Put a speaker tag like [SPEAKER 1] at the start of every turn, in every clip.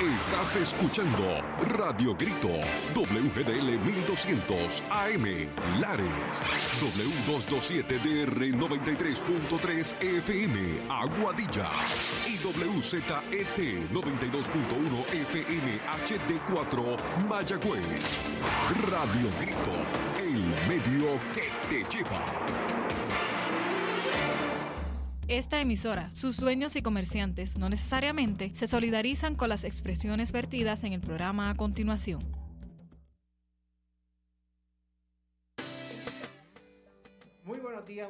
[SPEAKER 1] Estás escuchando Radio Grito, WGDL 1200 AM, Lares, W227DR 93.3 FM, Aguadilla, y WZET 92.1 FM HD4, Mayagüez. Radio Grito, el medio que te lleva.
[SPEAKER 2] Esta emisora, sus dueños y comerciantes no necesariamente se solidarizan con las expresiones vertidas en el programa a continuación.
[SPEAKER 3] Muy buenos días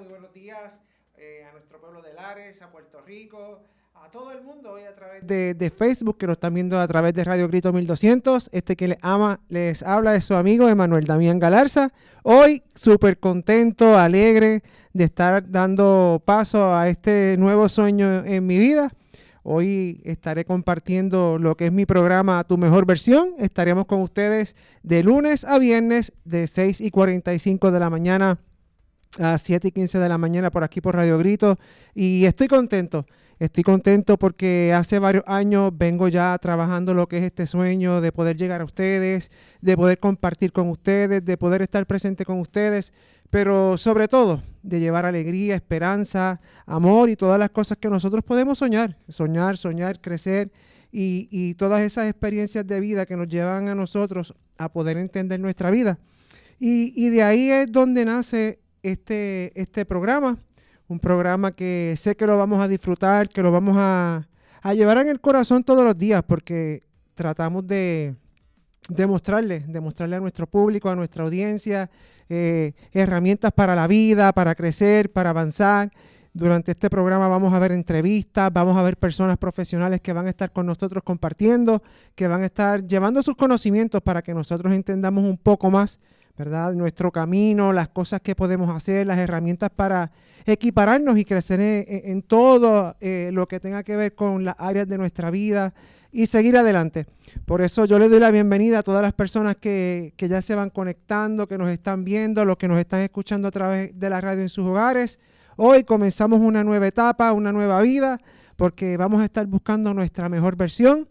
[SPEAKER 3] a nuestro pueblo de Lares, a Puerto Rico, a todo el mundo hoy a través de Facebook, que nos están viendo a través de Radio Grito 1200. Que les habla es su amigo Emanuel Damián Galarza. Hoy súper contento, alegre de estar dando paso a este nuevo sueño en mi vida. Hoy estaré compartiendo lo que es mi programa Tu Mejor Versión. Estaremos con ustedes de lunes a viernes de 6:45 de la mañana a 7:15 de la mañana por aquí por Radio Grito. Y estoy contento porque hace varios años vengo ya trabajando lo que es este sueño de poder llegar a ustedes, de poder compartir con ustedes, de poder estar presente con ustedes, pero sobre todo de llevar alegría, esperanza, amor y todas las cosas que nosotros podemos soñar, crecer y todas esas experiencias de vida que nos llevan a nosotros a poder entender nuestra vida. Y de ahí es donde nace este programa. Un programa que sé que lo vamos a disfrutar, que lo vamos a llevar en el corazón todos los días, porque tratamos de mostrarle a nuestro público, a nuestra audiencia, herramientas para la vida, para crecer, para avanzar. Durante este programa vamos a ver entrevistas, vamos a ver personas profesionales que van a estar con nosotros compartiendo, que van a estar llevando sus conocimientos para que nosotros entendamos un poco más, ¿verdad? Nuestro camino, las cosas que podemos hacer, las herramientas para equipararnos y crecer en todo lo que tenga que ver con las áreas de nuestra vida y seguir adelante. Por eso yo le doy la bienvenida a todas las personas que ya se van conectando, que nos están viendo, los que nos están escuchando a través de la radio en sus hogares. Hoy comenzamos una nueva etapa, una nueva vida, porque vamos a estar buscando nuestra mejor versión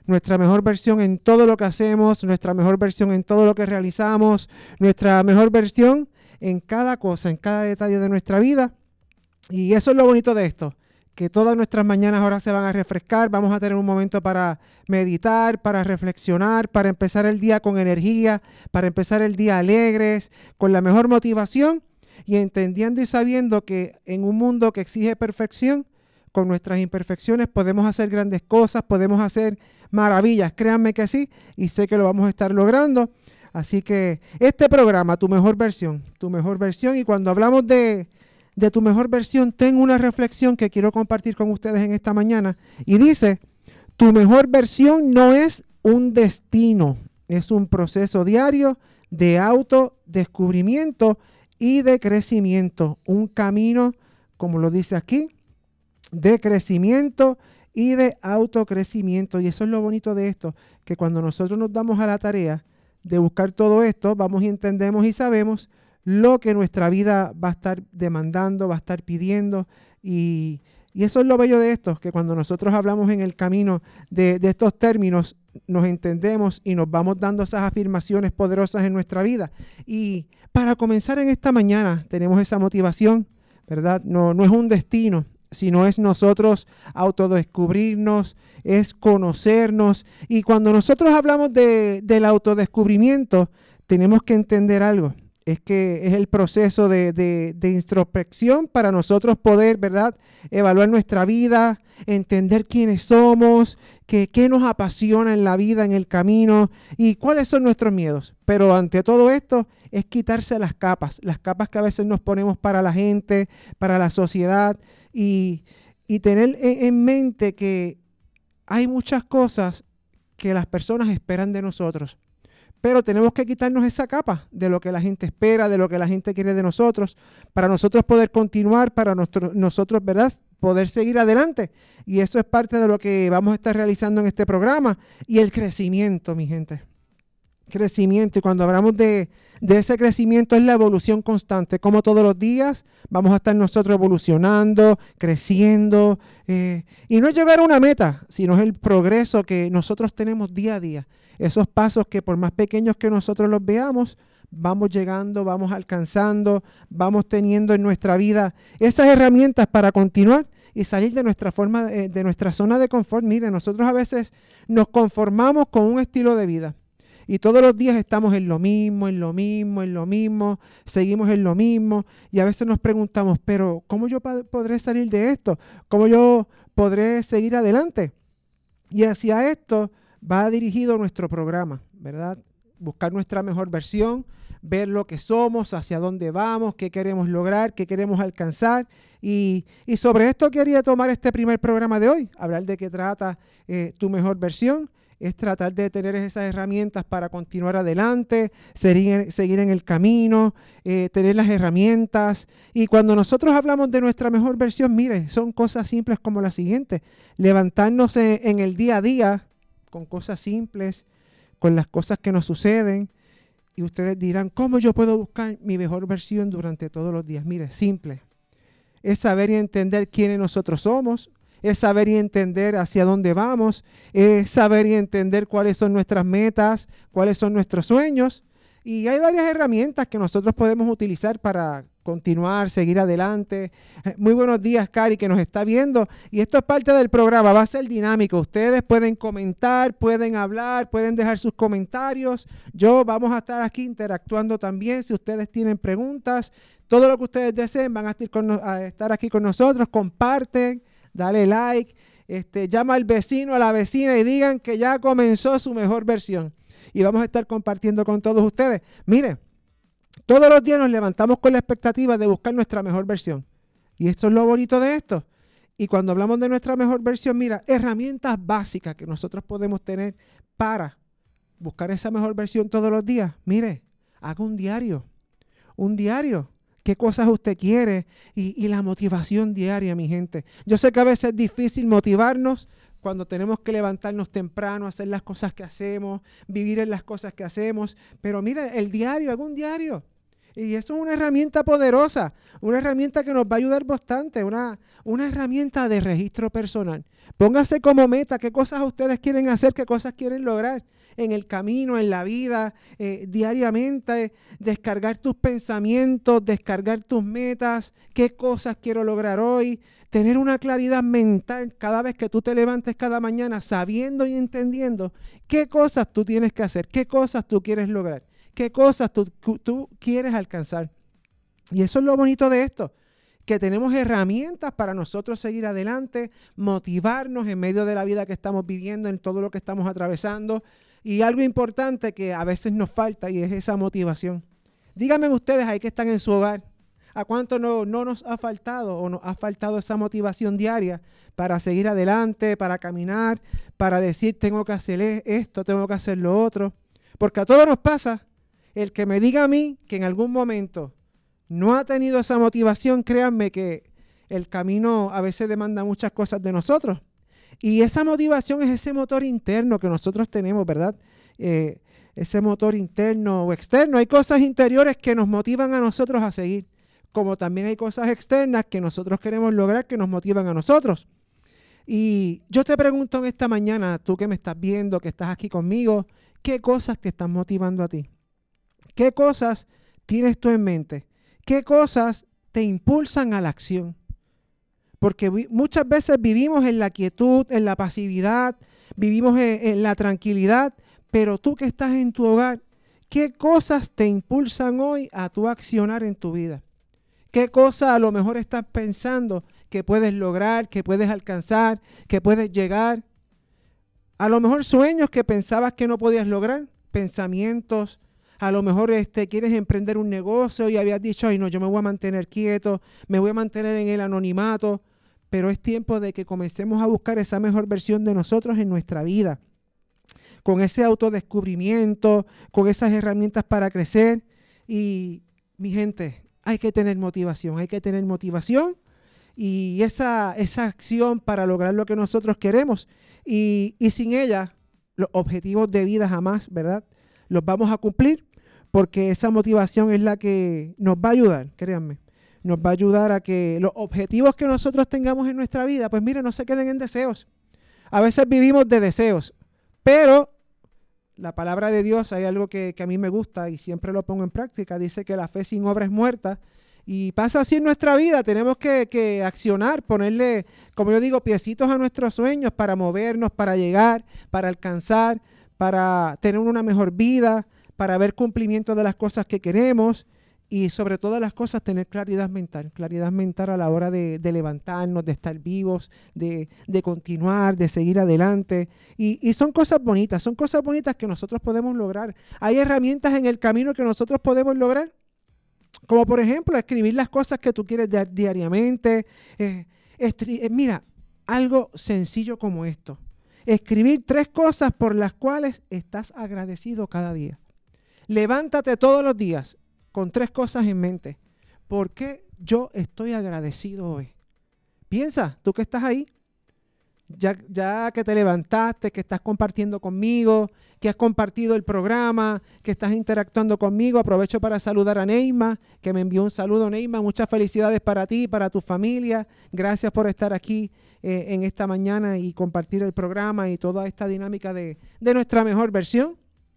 [SPEAKER 3] en todo lo que hacemos, nuestra mejor versión en todo lo que realizamos, nuestra mejor versión en cada cosa, en cada detalle de nuestra vida. Y eso es lo bonito de esto, que todas nuestras mañanas ahora se van a refrescar, vamos a tener un momento para meditar, para reflexionar, para empezar el día con energía, para empezar el día alegres, con la mejor motivación y entendiendo y sabiendo que en un mundo que exige perfección, con nuestras imperfecciones podemos hacer grandes cosas, podemos hacer maravillas, créanme que sí, y sé que lo vamos a estar logrando. Así que este programa, Tu Mejor Versión, y cuando hablamos de Tu Mejor Versión, tengo una reflexión que quiero compartir con ustedes en esta mañana, y dice: tu mejor versión no es un destino, es un proceso diario de autodescubrimiento y de crecimiento, un camino, como lo dice aquí, de crecimiento y de autocrecimiento. Y eso es lo bonito de esto, que cuando nosotros nos damos a la tarea de buscar todo esto, vamos y entendemos y sabemos lo que nuestra vida va a estar demandando, va a estar pidiendo. Y eso es lo bello de esto, que cuando nosotros hablamos en el camino de estos términos, nos entendemos y nos vamos dando esas afirmaciones poderosas en nuestra vida. Y para comenzar en esta mañana tenemos esa motivación, ¿verdad? No es un destino, sino es nosotros autodescubrirnos, es conocernos. Y cuando nosotros hablamos del autodescubrimiento, tenemos que entender algo. Es que es el proceso de introspección para nosotros poder, ¿verdad?, evaluar nuestra vida, entender quiénes somos, qué nos apasiona en la vida, en el camino y cuáles son nuestros miedos. Pero ante todo esto es quitarse las capas que a veces nos ponemos para la gente, para la sociedad y tener en mente que hay muchas cosas que las personas esperan de nosotros. Pero tenemos que quitarnos esa capa de lo que la gente espera, de lo que la gente quiere de nosotros, para nosotros poder continuar, para nosotros, ¿verdad?, poder seguir adelante. Y eso es parte de lo que vamos a estar realizando en este programa. Y el crecimiento, mi gente. crecimiento. Y cuando hablamos de ese crecimiento es la evolución constante. Como todos los días vamos a estar nosotros evolucionando, creciendo. Y no es llegar a una meta, sino es el progreso que nosotros tenemos día a día. Esos pasos que por más pequeños que nosotros los veamos, vamos llegando, vamos alcanzando, vamos teniendo en nuestra vida esas herramientas para continuar y salir de nuestra forma, de nuestra zona de confort. Mire, nosotros a veces nos conformamos con un estilo de vida y todos los días estamos en lo mismo, seguimos en lo mismo y a veces nos preguntamos, pero ¿cómo yo podré salir de esto? ¿Cómo yo podré seguir adelante? Y hacia esto va dirigido nuestro programa, ¿verdad? Buscar nuestra mejor versión, ver lo que somos, hacia dónde vamos, qué queremos lograr, qué queremos alcanzar. Y sobre esto quería tomar este primer programa de hoy, hablar de qué trata tu mejor versión. Es tratar de tener esas herramientas para continuar adelante, seguir en el camino, tener las herramientas. Y cuando nosotros hablamos de nuestra mejor versión, mire, son cosas simples como la siguiente. Levantarnos en el día a día con cosas simples, con las cosas que nos suceden. Y ustedes dirán, ¿cómo yo puedo buscar mi mejor versión durante todos los días? Mire, simple. Es saber y entender quiénes nosotros somos. Es saber y entender hacia dónde vamos. Es saber y entender cuáles son nuestras metas, cuáles son nuestros sueños. Y hay varias herramientas que nosotros podemos utilizar para continuar, seguir adelante. Muy buenos días, Cari, que nos está viendo. Y esto es parte del programa, va a ser dinámico. Ustedes pueden comentar, pueden hablar, pueden dejar sus comentarios. Vamos a estar aquí interactuando también. Si ustedes tienen preguntas, todo lo que ustedes deseen van a estar aquí con nosotros. Comparten, dale like, llama al vecino, a la vecina y digan que ya comenzó su mejor versión. Y vamos a estar compartiendo con todos ustedes. Mire, todos los días nos levantamos con la expectativa de buscar nuestra mejor versión. Y esto es lo bonito de esto. Y cuando hablamos de nuestra mejor versión, mira, herramientas básicas que nosotros podemos tener para buscar esa mejor versión todos los días. Mire, haga un diario. Un diario. ¿Qué cosas usted quiere? Y la motivación diaria, mi gente. Yo sé que a veces es difícil motivarnos cuando tenemos que levantarnos temprano, hacer las cosas que hacemos, vivir en las cosas que hacemos. Pero mire, el diario, haga un diario. Y eso es una herramienta poderosa, una herramienta que nos va a ayudar bastante, una herramienta de registro personal. Póngase como meta qué cosas ustedes quieren hacer, qué cosas quieren lograr en el camino, en la vida, diariamente, descargar tus pensamientos, descargar tus metas, qué cosas quiero lograr hoy, tener una claridad mental cada vez que tú te levantes cada mañana, sabiendo y entendiendo qué cosas tú tienes que hacer, qué cosas tú quieres lograr, qué cosas tú quieres alcanzar. Y eso es lo bonito de esto, que tenemos herramientas para nosotros seguir adelante, motivarnos en medio de la vida que estamos viviendo, en todo lo que estamos atravesando. Y algo importante que a veces nos falta y es esa motivación. Díganme ustedes ahí que están en su hogar, ¿a cuánto no nos ha faltado o nos ha faltado esa motivación diaria para seguir adelante, para caminar, para decir tengo que hacer esto, tengo que hacer lo otro? Porque a todos nos pasa. El que me diga a mí que en algún momento no ha tenido esa motivación, créanme que el camino a veces demanda muchas cosas de nosotros. Y esa motivación es ese motor interno que nosotros tenemos, ¿verdad? Ese motor interno o externo. Hay cosas interiores que nos motivan a nosotros a seguir, como también hay cosas externas que nosotros queremos lograr que nos motivan a nosotros. Y yo te pregunto en esta mañana, tú que me estás viendo, que estás aquí conmigo, ¿qué cosas te están motivando a ti? ¿Qué cosas tienes tú en mente? ¿Qué cosas te impulsan a la acción? Porque muchas veces vivimos en la quietud, en la pasividad, vivimos en la tranquilidad, pero tú que estás en tu hogar, ¿qué cosas te impulsan hoy a tu accionar en tu vida? ¿Qué cosas a lo mejor estás pensando que puedes lograr, que puedes alcanzar, que puedes llegar? A lo mejor sueños que pensabas que no podías lograr, pensamientos. A lo mejor quieres emprender un negocio y habías dicho, ay no, yo me voy a mantener quieto, me voy a mantener en el anonimato, pero es tiempo de que comencemos a buscar esa mejor versión de nosotros en nuestra vida, con ese autodescubrimiento, con esas herramientas para crecer. Y mi gente, hay que tener motivación y esa acción para lograr lo que nosotros queremos. Y sin ella, los objetivos de vida jamás, ¿verdad?, los vamos a cumplir, porque esa motivación es la que nos va a ayudar, créanme. Nos va a ayudar a que los objetivos que nosotros tengamos en nuestra vida, pues mire, no se queden en deseos. A veces vivimos de deseos, pero la palabra de Dios, hay algo que a mí me gusta y siempre lo pongo en práctica, dice que la fe sin obra es muerta, y pasa así en nuestra vida. Tenemos que accionar, ponerle, como yo digo, piecitos a nuestros sueños para movernos, para llegar, para alcanzar, para tener una mejor vida, para ver cumplimiento de las cosas que queremos y sobre todas las cosas tener claridad mental a la hora de levantarnos, de estar vivos, de continuar, de seguir adelante. Y son cosas bonitas que nosotros podemos lograr. Hay herramientas en el camino que nosotros podemos lograr, como por ejemplo escribir las cosas que tú quieres diariamente. Mira, algo sencillo como esto. Escribir 3 cosas por las cuales estás agradecido cada día. Levántate todos los días con 3 cosas en mente. ¿Por qué yo estoy agradecido hoy? Piensa, tú que estás ahí, ya que te levantaste, que estás compartiendo conmigo, que has compartido el programa, que estás interactuando conmigo. Aprovecho para saludar a Neima, que me envió un saludo. Neima, muchas felicidades para ti y para tu familia. Gracias por estar aquí en esta mañana y compartir el programa y toda esta dinámica de nuestra mejor versión.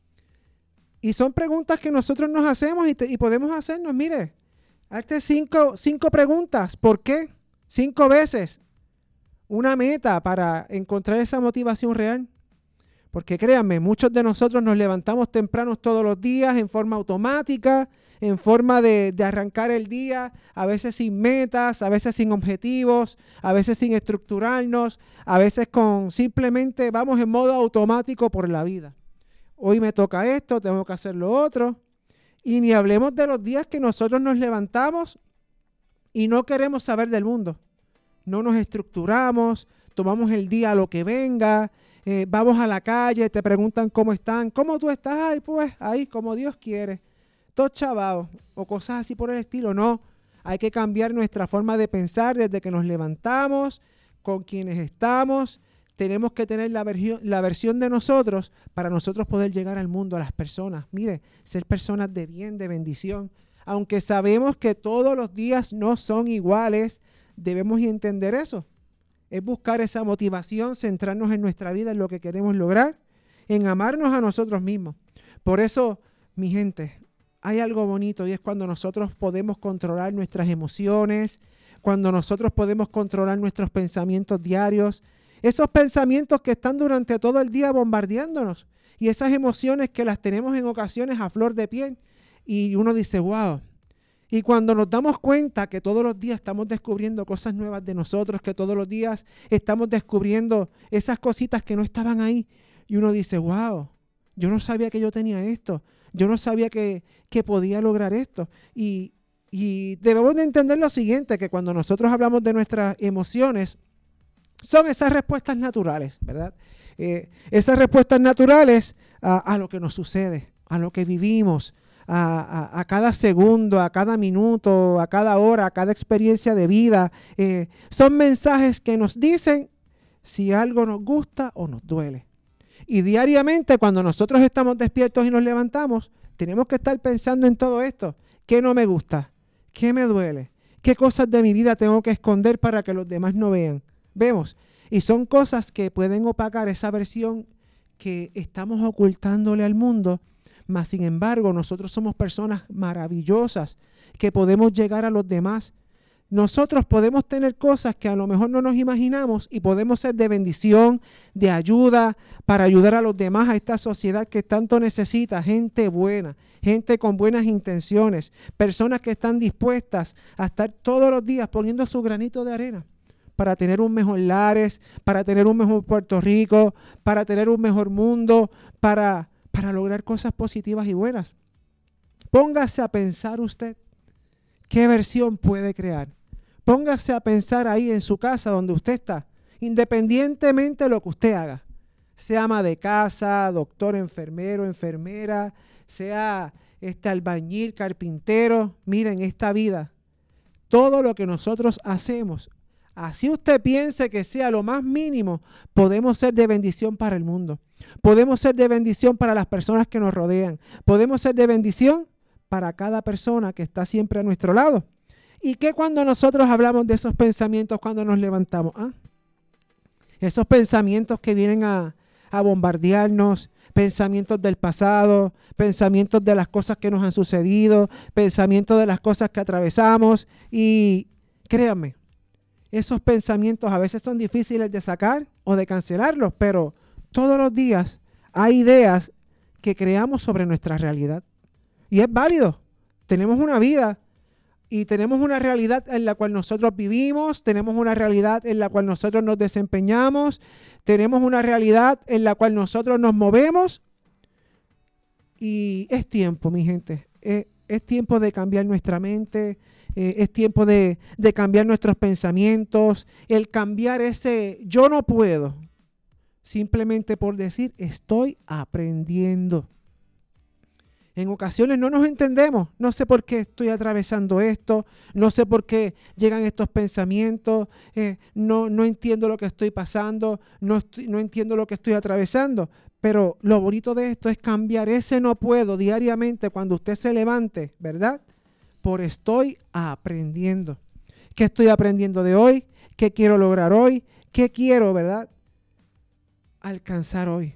[SPEAKER 3] Y son preguntas que nosotros nos hacemos y podemos hacernos. Mire, hazte 5 preguntas. ¿Por qué? 5 veces. Una meta para encontrar esa motivación real. Porque créanme, muchos de nosotros nos levantamos temprano todos los días en forma automática, en forma de arrancar el día, a veces sin metas, a veces sin objetivos, a veces sin estructurarnos, a veces simplemente vamos en modo automático por la vida. Hoy me toca esto, tengo que hacer lo otro. Y ni hablemos de los días que nosotros nos levantamos y no queremos saber del mundo. No nos estructuramos, tomamos el día a lo que venga, vamos a la calle, te preguntan cómo están, cómo tú estás, ay, pues ahí como Dios quiere, todo chavado, o cosas así por el estilo. No, hay que cambiar nuestra forma de pensar desde que nos levantamos, con quienes estamos. Tenemos que tener la versión de nosotros para nosotros poder llegar al mundo, a las personas. Mire, ser personas de bien, de bendición. Aunque sabemos que todos los días no son iguales, debemos entender eso. Es buscar esa motivación, centrarnos en nuestra vida, en lo que queremos lograr, en amarnos a nosotros mismos. Por eso, mi gente, hay algo bonito y es cuando nosotros podemos controlar nuestras emociones, cuando nosotros podemos controlar nuestros pensamientos diarios, esos pensamientos que están durante todo el día bombardeándonos y esas emociones que las tenemos en ocasiones a flor de piel y uno dice, wow. Y cuando nos damos cuenta que todos los días estamos descubriendo cosas nuevas de nosotros, que todos los días estamos descubriendo esas cositas que no estaban ahí y uno dice, wow, yo no sabía que yo tenía esto, yo no sabía que podía lograr esto. Y debemos de entender lo siguiente, que cuando nosotros hablamos de nuestras emociones, son esas respuestas naturales, ¿verdad? Esas respuestas naturales a lo que nos sucede, a lo que vivimos, a cada segundo, a cada minuto, a cada hora, a cada experiencia de vida. Son mensajes que nos dicen si algo nos gusta o nos duele. Y diariamente, cuando nosotros estamos despiertos y nos levantamos, tenemos que estar pensando en todo esto. ¿Qué no me gusta? ¿Qué me duele? ¿Qué cosas de mi vida tengo que esconder para que los demás no vean? Vemos, y son cosas que pueden opacar esa versión que estamos ocultándole al mundo, mas sin embargo nosotros somos personas maravillosas que podemos llegar a los demás. Nosotros podemos tener cosas que a lo mejor no nos imaginamos y podemos ser de bendición, de ayuda, para ayudar a los demás, a esta sociedad que tanto necesita gente buena, gente con buenas intenciones, personas que están dispuestas a estar todos los días poniendo su granito de arena para tener un mejor Lares, para tener un mejor Puerto Rico, para tener un mejor mundo, para lograr cosas positivas y buenas. Póngase a pensar usted qué versión puede crear. Póngase a pensar ahí en su casa donde usted está, independientemente de lo que usted haga. Sea ama de casa, doctor, enfermero, enfermera, sea albañil, carpintero. Miren, esta vida, todo lo que nosotros hacemos, Así usted piense que sea lo más mínimo, podemos ser de bendición para el mundo. Podemos ser de bendición para las personas que nos rodean. Podemos ser de bendición para cada persona que está siempre a nuestro lado. ¿Y qué cuando nosotros hablamos de esos pensamientos cuando nos levantamos? Esos pensamientos que vienen a bombardearnos, pensamientos del pasado, pensamientos de las cosas que nos han sucedido, pensamientos de las cosas que atravesamos. Y créanme, esos pensamientos a veces son difíciles de sacar o de cancelarlos, pero todos los días hay ideas que creamos sobre nuestra realidad. Y es válido. Tenemos una vida y tenemos una realidad en la cual nosotros vivimos, tenemos una realidad en la cual nosotros nos desempeñamos, tenemos una realidad en la cual nosotros nos movemos. Y es tiempo, mi gente, es tiempo de cambiar nuestra mente, es tiempo de cambiar nuestros pensamientos, el cambiar ese yo no puedo, simplemente por decir estoy aprendiendo. En ocasiones no nos entendemos, no sé por qué estoy atravesando esto, no sé por qué llegan estos pensamientos, no entiendo lo que estoy pasando, no entiendo lo que estoy atravesando, pero lo bonito de esto es cambiar ese no puedo diariamente cuando usted se levante, ¿verdad? Por estoy aprendiendo. ¿Qué estoy aprendiendo de hoy? ¿Qué quiero lograr hoy? ¿Qué quiero, verdad, alcanzar hoy?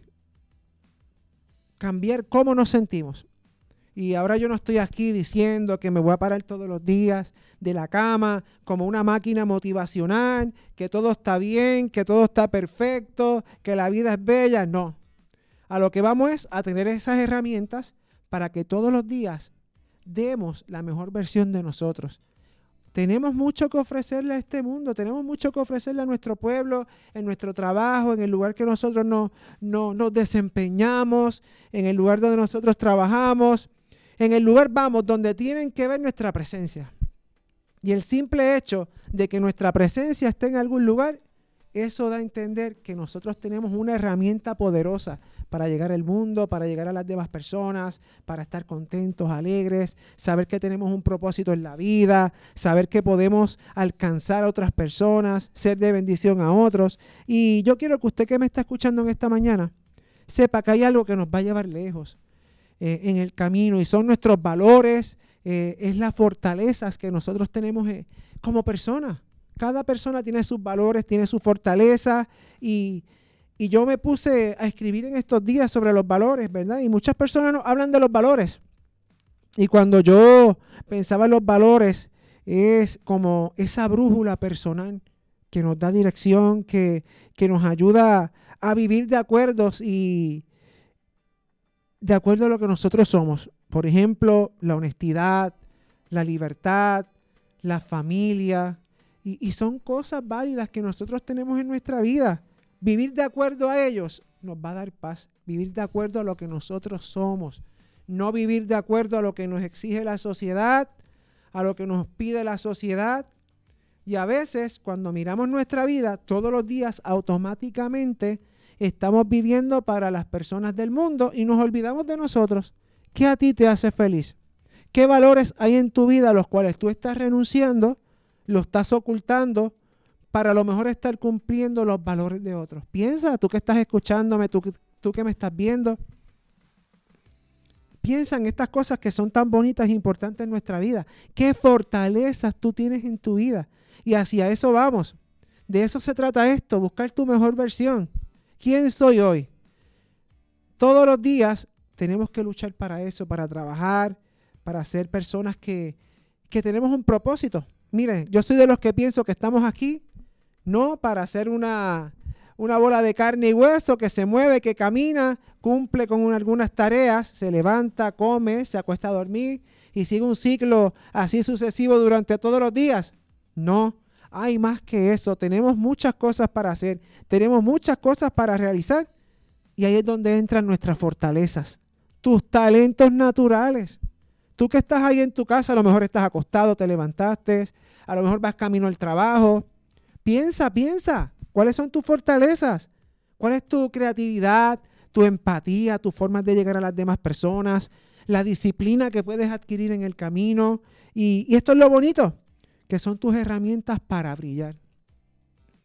[SPEAKER 3] Cambiar cómo nos sentimos. Y ahora yo no estoy aquí diciendo que me voy a parar todos los días de la cama como una máquina motivacional, que todo está bien, que todo está perfecto, que la vida es bella. No. A lo que vamos es a tener esas herramientas para que todos los días demos la mejor versión de nosotros. Tenemos mucho que ofrecerle a este mundo, tenemos mucho que ofrecerle a nuestro pueblo, en nuestro trabajo, en el lugar que nosotros nos desempeñamos, en el lugar donde nosotros trabajamos. En el lugar vamos donde tienen que ver nuestra presencia. Y el simple hecho de que nuestra presencia esté en algún lugar, eso da a entender que nosotros tenemos una herramienta poderosa para llegar al mundo, para llegar a las demás personas, para estar contentos, alegres, saber que tenemos un propósito en la vida, saber que podemos alcanzar a otras personas, ser de bendición a otros. Y yo quiero que usted que me está escuchando en esta mañana, sepa que hay algo que nos va a llevar lejos en el camino, y son nuestros valores, es las fortalezas que nosotros tenemos como personas. Cada persona tiene sus valores, tiene su fortaleza, y yo me puse a escribir en estos días sobre los valores, ¿verdad? Y muchas personas no hablan de los valores. Y cuando yo pensaba en los valores, es como esa brújula personal que nos da dirección, que nos ayuda a vivir de acuerdo y de acuerdo a lo que nosotros somos. Por ejemplo, la honestidad, la libertad, la familia. Y son cosas válidas que nosotros tenemos en nuestra vida. Vivir de acuerdo a ellos nos va a dar paz. Vivir de acuerdo a lo que nosotros somos. No vivir de acuerdo a lo que nos exige la sociedad, a lo que nos pide la sociedad. Y a veces, cuando miramos nuestra vida, todos los días automáticamente estamos viviendo para las personas del mundo y nos olvidamos de nosotros. ¿Qué a ti te hace feliz? ¿Qué valores hay en tu vida a los cuales tú estás renunciando, lo estás ocultando, para a lo mejor estar cumpliendo los valores de otros? Piensa, tú que estás escuchándome, tú que me estás viendo. Piensa en estas cosas que son tan bonitas e importantes en nuestra vida. ¿Qué fortalezas tú tienes en tu vida? Y hacia eso vamos. De eso se trata esto, buscar tu mejor versión. ¿Quién soy hoy? Todos los días tenemos que luchar para eso, para trabajar, para ser personas que tenemos un propósito. Miren, yo soy de los que pienso que estamos aquí no para hacer una bola de carne y hueso que se mueve, que camina, cumple con algunas tareas, se levanta, come, se acuesta a dormir y sigue un ciclo así sucesivo durante todos los días. No, hay más que eso. Tenemos muchas cosas para hacer, tenemos muchas cosas para realizar, y ahí es donde entran nuestras fortalezas, tus talentos naturales. Tú que estás ahí en tu casa, a lo mejor estás acostado, te levantaste, a lo mejor vas camino al trabajo. Piensa, ¿cuáles son tus fortalezas? ¿Cuál es tu creatividad, tu empatía, tus formas de llegar a las demás personas, la disciplina que puedes adquirir en el camino? Y esto es lo bonito, que son tus herramientas para brillar.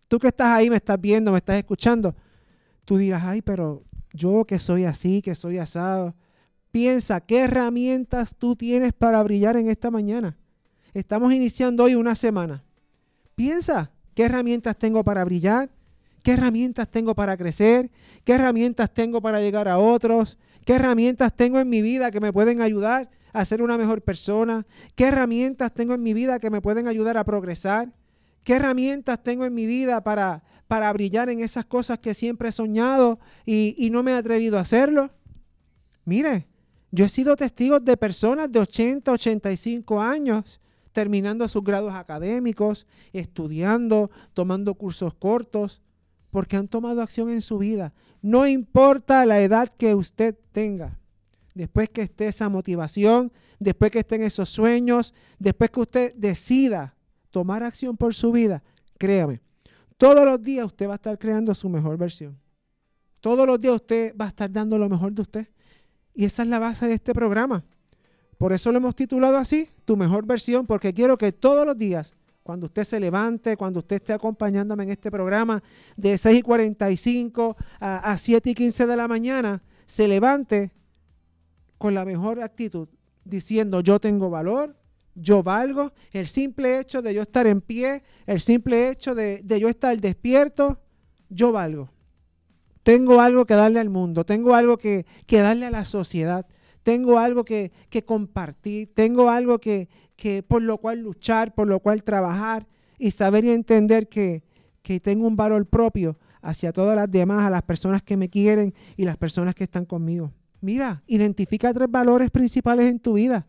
[SPEAKER 3] Tú que estás ahí, me estás viendo, me estás escuchando, tú dirás, ay, pero yo que soy así, que soy asado. Piensa, ¿qué herramientas tú tienes para brillar en esta mañana? Estamos iniciando hoy una semana. Piensa, ¿qué herramientas tengo para brillar? ¿Qué herramientas tengo para crecer? ¿Qué herramientas tengo para llegar a otros? ¿Qué herramientas tengo en mi vida que me pueden ayudar a ser una mejor persona? ¿Qué herramientas tengo en mi vida que me pueden ayudar a progresar? ¿Qué herramientas tengo en mi vida para brillar en esas cosas que siempre he soñado y no me he atrevido a hacerlo? Mire, yo he sido testigo de personas de 80, 85 años terminando sus grados académicos, estudiando, tomando cursos cortos, porque han tomado acción en su vida. No importa la edad que usted tenga. Después que esté esa motivación, después que estén esos sueños, después que usted decida tomar acción por su vida, créame, todos los días usted va a estar creando su mejor versión. Todos los días usted va a estar dando lo mejor de usted. Y esa es la base de este programa. Por eso lo hemos titulado así, Tu Mejor Versión, porque quiero que todos los días, cuando usted se levante, cuando usted esté acompañándome en este programa de 6:45 a 7:15 de la mañana, se levante con la mejor actitud, diciendo yo tengo valor, yo valgo. El simple hecho de yo estar en pie, el simple hecho de yo estar despierto, yo valgo. Tengo algo que darle al mundo, tengo algo que darle a la sociedad, tengo algo que compartir, tengo algo que por lo cual luchar, por lo cual trabajar y saber y entender que tengo un valor propio hacia todas las demás, a las personas que me quieren y las personas que están conmigo. Mira, identifica 3 valores principales en tu vida.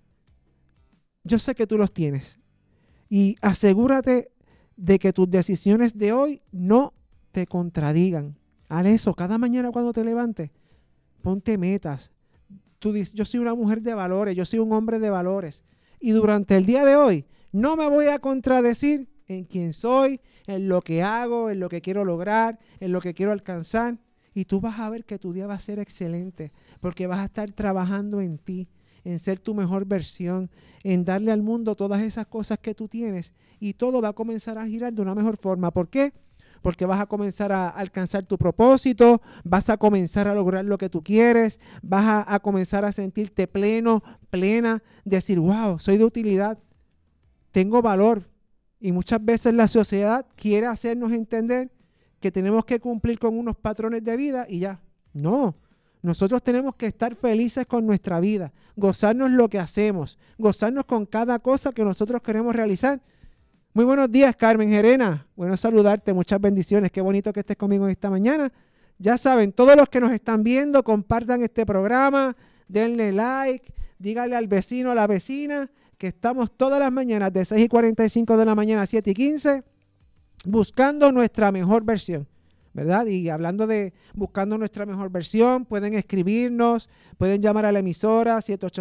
[SPEAKER 3] Yo sé que tú los tienes y asegúrate de que tus decisiones de hoy no te contradigan. Haz eso cada mañana cuando te levantes. Ponte metas. Tú dices, yo soy una mujer de valores, yo soy un hombre de valores. Y durante el día de hoy no me voy a contradecir en quién soy, en lo que hago, en lo que quiero lograr, en lo que quiero alcanzar. Y tú vas a ver que tu día va a ser excelente porque vas a estar trabajando en ti, en ser tu mejor versión, en darle al mundo todas esas cosas que tú tienes y todo va a comenzar a girar de una mejor forma. ¿Por qué? Porque vas a comenzar a alcanzar tu propósito, vas a comenzar a lograr lo que tú quieres, vas a comenzar a sentirte pleno, plena, decir, wow, soy de utilidad, tengo valor. Y muchas veces la sociedad quiere hacernos entender que tenemos que cumplir con unos patrones de vida y ya. No, nosotros tenemos que estar felices con nuestra vida, gozarnos lo que hacemos, gozarnos con cada cosa que nosotros queremos realizar. Muy buenos días, Carmen Gerena. Bueno saludarte, muchas bendiciones. Qué bonito que estés conmigo esta mañana. Ya saben, todos los que nos están viendo, compartan este programa, denle like, díganle al vecino, a la vecina, que estamos todas las mañanas de 6:45 de la mañana a 7:15 buscando nuestra mejor versión, ¿verdad? Y hablando de buscando nuestra mejor versión, pueden escribirnos, pueden llamar a la emisora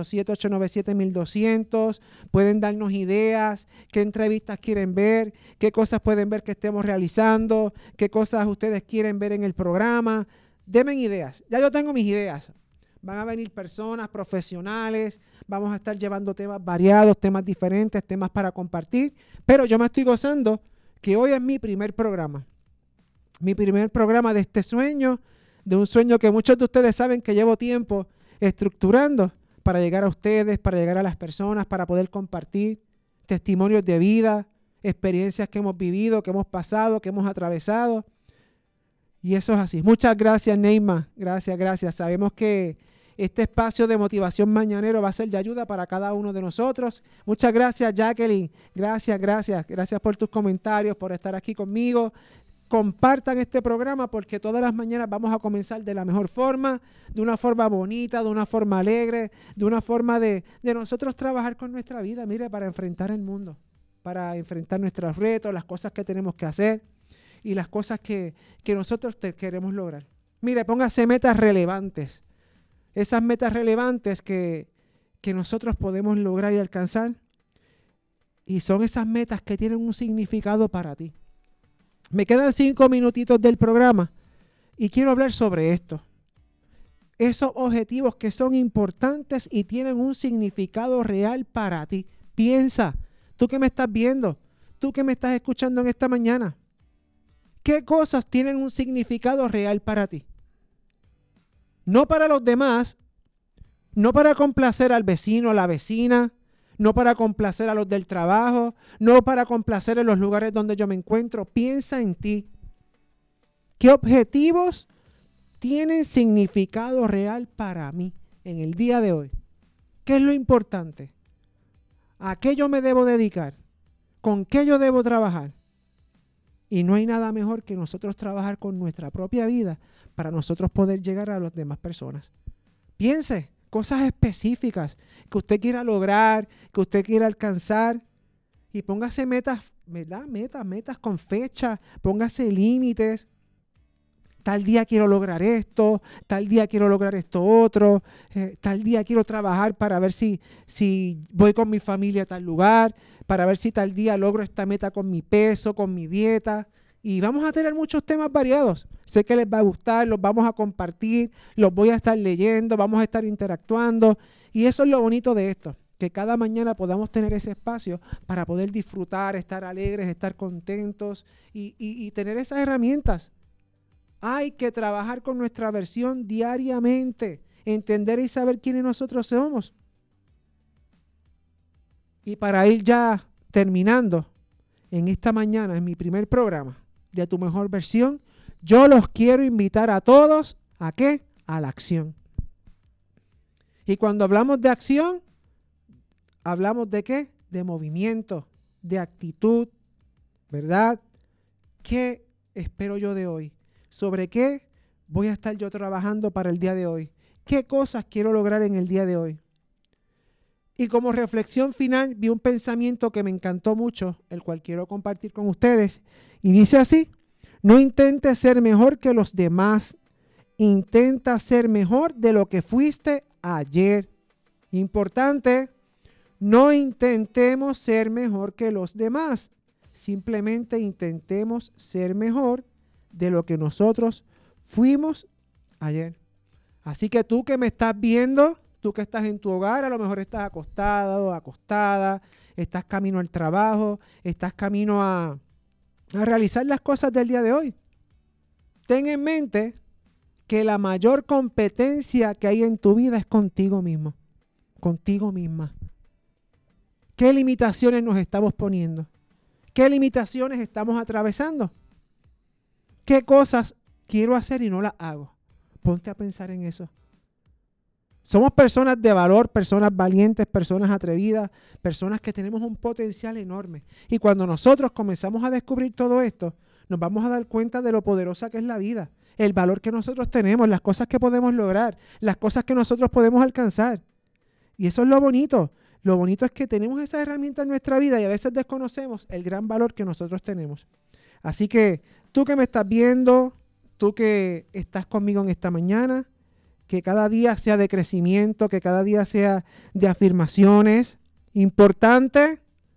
[SPEAKER 3] 787-897-1200, pueden darnos ideas, qué entrevistas quieren ver, qué cosas pueden ver que estemos realizando, qué cosas ustedes quieren ver en el programa. Denme ideas. Ya yo tengo mis ideas. Van a venir personas profesionales, vamos a estar llevando temas variados, temas diferentes, temas para compartir, pero yo me estoy gozando que hoy es mi primer programa. Mi primer programa de este sueño, de un sueño que muchos de ustedes saben que llevo tiempo estructurando para llegar a ustedes, para llegar a las personas, para poder compartir testimonios de vida, experiencias que hemos vivido, que hemos pasado, que hemos atravesado. Y eso es así. Muchas gracias, Neima. Gracias. Sabemos que este espacio de motivación mañanero va a ser de ayuda para cada uno de nosotros. Muchas gracias, Jacqueline. Gracias por tus comentarios, por estar aquí conmigo. Compartan este programa porque todas las mañanas vamos a comenzar de la mejor forma, de una forma bonita, de una forma alegre, de una forma de nosotros trabajar con nuestra vida, mire, para enfrentar el mundo, para enfrentar nuestros retos, las cosas que tenemos que hacer y las cosas que nosotros queremos lograr. Mire, póngase metas relevantes. Esas metas relevantes que nosotros podemos lograr y alcanzar. Y son esas metas que tienen un significado para ti. Me quedan 5 minutitos del programa y quiero hablar sobre esto. Esos objetivos que son importantes y tienen un significado real para ti. Piensa, tú que me estás viendo, tú que me estás escuchando en esta mañana. ¿Qué cosas tienen un significado real para ti? No para los demás, no para complacer al vecino, a la vecina, no para complacer a los del trabajo, no para complacer en los lugares donde yo me encuentro. Piensa en ti. ¿Qué objetivos tienen significado real para mí en el día de hoy? ¿Qué es lo importante? ¿A qué yo me debo dedicar? ¿Con qué yo debo trabajar? Y no hay nada mejor que nosotros trabajar con nuestra propia vida para nosotros poder llegar a las demás personas. Piense cosas específicas que usted quiera lograr, que usted quiera alcanzar, y póngase metas, ¿verdad? Metas con fecha, póngase límites. Tal día quiero lograr esto, tal día quiero lograr esto otro, tal día quiero trabajar para ver si voy con mi familia a tal lugar, para ver si tal día logro esta meta con mi peso, con mi dieta. Y vamos a tener muchos temas variados. Sé que les va a gustar, los vamos a compartir, los voy a estar leyendo, vamos a estar interactuando. Y eso es lo bonito de esto, que cada mañana podamos tener ese espacio para poder disfrutar, estar alegres, estar contentos y tener esas herramientas. Hay que trabajar con nuestra versión diariamente, entender y saber quiénes nosotros somos. Y para ir ya terminando, en esta mañana, en mi primer programa de Tu Mejor Versión, yo los quiero invitar a todos, ¿a qué? A la acción. Y cuando hablamos de acción, hablamos de ¿qué? De movimiento, de actitud, ¿verdad? ¿Qué espero yo de hoy? ¿Sobre qué voy a estar yo trabajando para el día de hoy? ¿Qué cosas quiero lograr en el día de hoy? Y como reflexión final, vi un pensamiento que me encantó mucho, el cual quiero compartir con ustedes. Y dice así: no intentes ser mejor que los demás. Intenta ser mejor de lo que fuiste ayer. Importante, no intentemos ser mejor que los demás. Simplemente intentemos ser mejor de lo que nosotros fuimos ayer. Así que tú que me estás viendo, tú que estás en tu hogar, a lo mejor estás acostado o acostada, estás camino al trabajo, estás camino a realizar las cosas del día de hoy. Ten en mente que la mayor competencia que hay en tu vida es contigo mismo, contigo misma. ¿Qué limitaciones nos estamos poniendo? ¿Qué limitaciones estamos atravesando? ¿Qué cosas quiero hacer y no las hago? Ponte a pensar en eso. Somos personas de valor, personas valientes, personas atrevidas, personas que tenemos un potencial enorme. Y cuando nosotros comenzamos a descubrir todo esto, nos vamos a dar cuenta de lo poderosa que es la vida, el valor que nosotros tenemos, las cosas que podemos lograr, las cosas que nosotros podemos alcanzar. Y eso es lo bonito. Lo bonito es que tenemos esas herramientas en nuestra vida y a veces desconocemos el gran valor que nosotros tenemos. Así que tú que me estás viendo, tú que estás conmigo en esta mañana, que cada día sea de crecimiento, que cada día sea de afirmaciones. Importante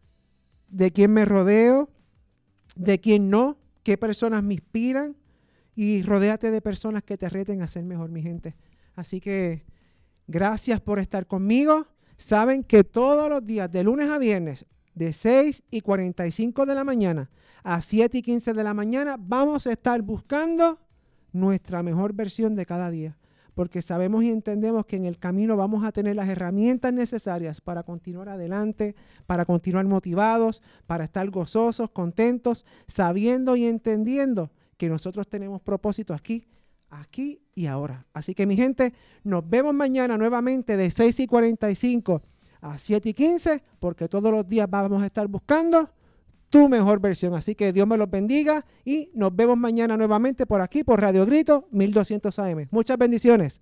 [SPEAKER 3] de quién me rodeo, de quién no, qué personas me inspiran, y rodéate de personas que te reten a ser mejor, mi gente. Así que gracias por estar conmigo. Saben que todos los días, de lunes a viernes, de 6:45 de la mañana a 7:15 de la mañana, vamos a estar buscando nuestra mejor versión de cada día. Porque sabemos y entendemos que en el camino vamos a tener las herramientas necesarias para continuar adelante, para continuar motivados, para estar gozosos, contentos, sabiendo y entendiendo que nosotros tenemos propósito aquí y ahora. Así que, mi gente, nos vemos mañana nuevamente de 6:45 a 7:15, porque todos los días vamos a estar buscando tu mejor versión. Así que Dios me los bendiga y nos vemos mañana nuevamente por aquí, por Radio Grito 1200 AM. Muchas bendiciones.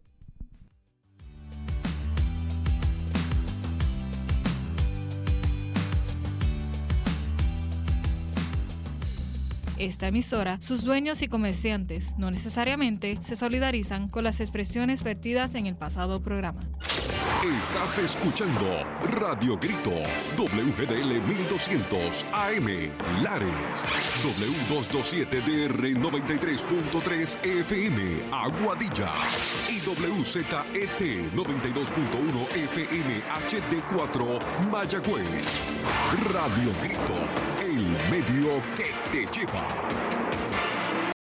[SPEAKER 2] Esta emisora, sus dueños y comerciantes no necesariamente se solidarizan con las expresiones vertidas en el pasado programa.
[SPEAKER 1] Estás escuchando Radio Grito, WGDL 1200 AM, Lares, W227DR 93.3 FM, Aguadilla, y WZET 92.1 FM HD4, Mayagüez. Radio Grito, el medio que te lleva.